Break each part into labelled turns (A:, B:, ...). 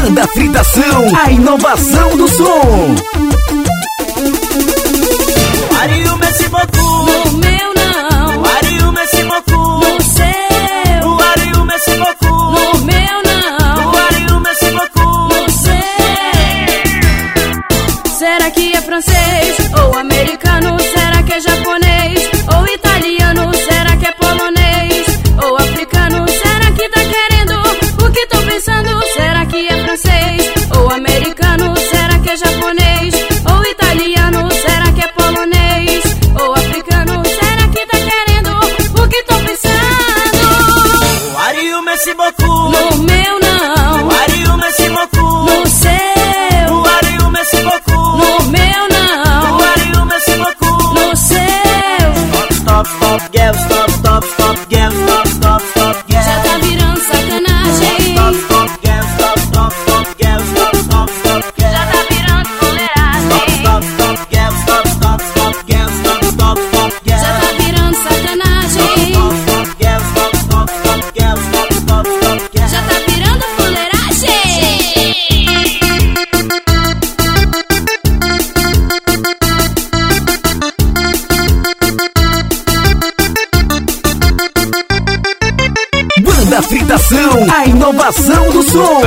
A: Banda Fritação, a inovação do som.
B: Ariu, merci beaucoup.
C: No meu não.
B: Ariu, merci beaucoup.
C: No seu.
B: Ariu, merci beaucoup.
C: No meu não.
B: Ariu, merci beaucoup.
C: No seu. Será que é francês ou americano? Será que é japonês ou italiano? Será que é polonês ou africano? Será que tá querendo o que tô pensando? Será que é francês ou americano? Será que é japonês ou italiano? Será que é polonês ou africano? Será que tá querendo o que tô pensando?
B: Ariu, merci beaucoup.
C: No meu não.
B: Ariu, merci beaucoup.
C: No seu.
B: Ariu, merci beaucoup.
C: No meu não.
B: Ariu, merci beaucoup.
C: No seu.
B: Stop, stop, girl, stop, stop, stop, girl, stop, stop, stop, girl.
C: Já tá virando sacanagem.
B: Stop, stop, girl, stop, stop, stop, girl, stop, stop, stop, girl.
C: Já tá virando fuleiragem.
B: Stop, stop, girl, stop, stop, stop, girl, stop, stop, stop, girl.
C: Já tá virando sacanagem.
B: Stop, stop, girl, stop, stop, stop, girl, stop, stop, stop, girl.
C: Já tá virando fuleiragem.
A: Banda Fritação, a inovação do som.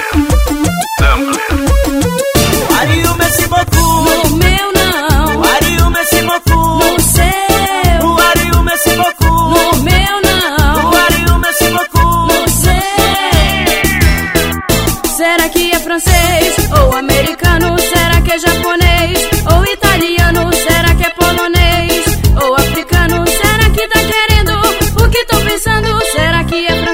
B: Ariu, merci beaucoup.
C: No meu não.
B: Ariu, merci beaucoup.
C: No seu.
B: Ariu, merci beaucoup.
C: No meu não.
B: Ariu, merci beaucoup.
C: No seu. Será que é francês ou americano? Será que é japonês ou italiano? Será que é polonês ou africano? Será que tá querendo o que tô pensando? Será que é francês